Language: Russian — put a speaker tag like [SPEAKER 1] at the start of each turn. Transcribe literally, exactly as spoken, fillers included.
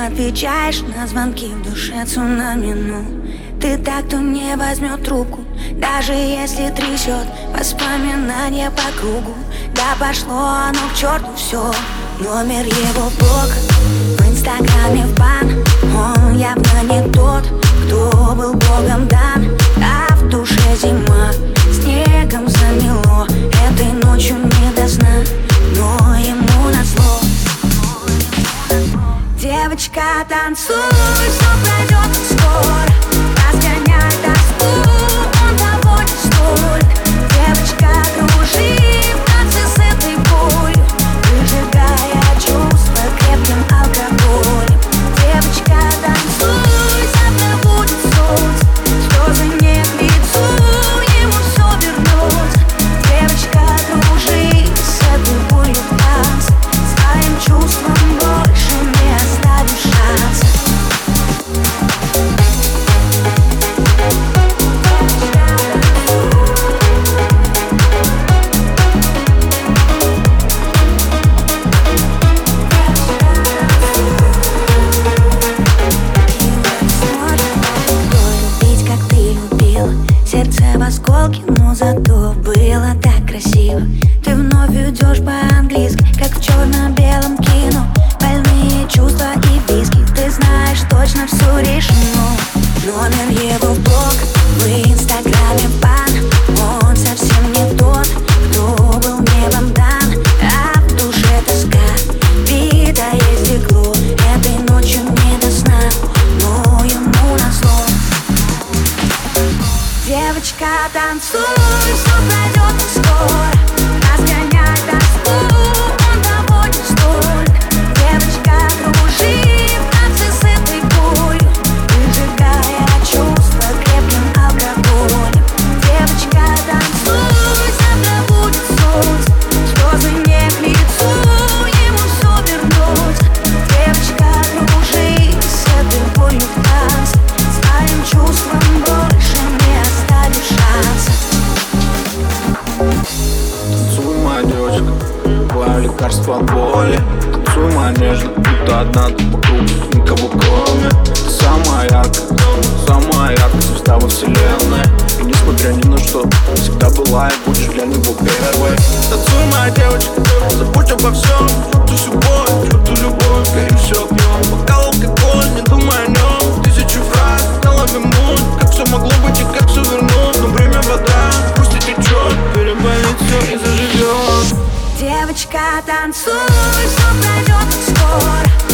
[SPEAKER 1] отвечаешь на звонки, в душе цунами, ну ты так, кто не возьмет трубку, даже если трясет воспоминания по кругу. Да пошло оно к черту все, номер его в блог, в инстаграме в бан. Он явно не тот, кто был богом дан, а в душе зима, снегом замело. Этой ночью не до сна, но ему назло. Девочка, танцуй, все пройдет скоро, разгоняй тоску, он того не стоит. Девочка, кружи в танце с этой болью, выжигая чувства крепким алкоголем. Девочка, танцуй, завтра будет солнце, слезы не к лицу, ему все вернется. Девочка, кружи с этой болью в танце, своим чувством больше не оставишь шанса. Сердце в осколке, но зато было так красиво. Ты вновь идешь по-английски, как в черно-белом кино. Больные чувства и виски, ты знаешь, точно все решено. Номер его в блог, в инстаграме в бан. Он совсем не тот, кто был небом дан, а в душе тоска, битое стекло. Этой ночью не до сна, но ему назло. Девочка, танцуй, все пройдет скоро, разгоняй тоску, он того не стоит. Девочка, кружи в танце с этой болью, выжигая чувства крепким алкоголем. Девочка, танцуй, завтра будет солнце, слезы не к лицу, ему все вернется. Девочка, кружи с этой болью в танце, своим чувством больше не оставишь шанса.
[SPEAKER 2] Танцуй, моя девочка, твое лекарство от боли. Танцуй, моя нежно, будто одна ты вокруг, никого кроме. Ты самая яркая, самая яркая звезда во вселенной. И несмотря ни на что, всегда была и будешь для него первой. Танцуй, моя девочка, забудь обо всем, черту любовь, черту любовь. Гори все огнем, бокал алкоголь, не думай о нем. Тысячи фраз на лове муть, как все могло быть и как все вернуть. Но время вода, пусть и течет, переболит все и заживет.
[SPEAKER 1] Девочка, танцуй, все пройдет скоро.